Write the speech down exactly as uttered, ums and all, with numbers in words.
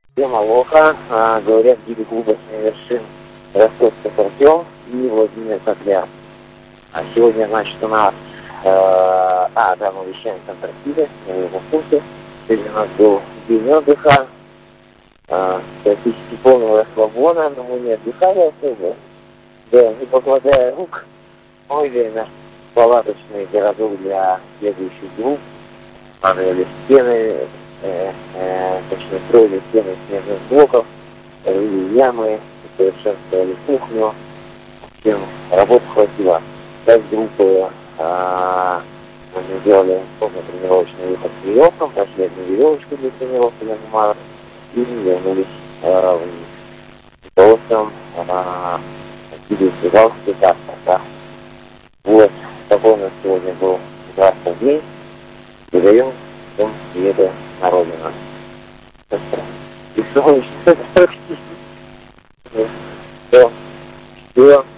Всем алоха, а, говорят гиды клуба «Семь вершин» Ростовский Артем и Владимир Кокляр. А сегодня, значит, у нас, э, а, да, мы вещаем в Антарктиде, на его курсе. Сегодня у нас был день отдыха, э, практически полного расслабона, но мы не отдыхали особо, да, не покладая рук, мы на палаточный городок для следующих групп, строили стены, э, э, точнее, строили стены снежных блоков, рыли ямы, совершенствовали кухню. Всем работы хватило. Часть группы а, мы сделали тренировочный выход с веревком, пошли одну веревочку для тренировки на Мумар и вернулись а, вниз. Руководством Кирилл Сигалский, так, так. Вот, такой у нас сегодня был прекрасный день. Передаем всем приветы на родину. И солнечно. Все, все.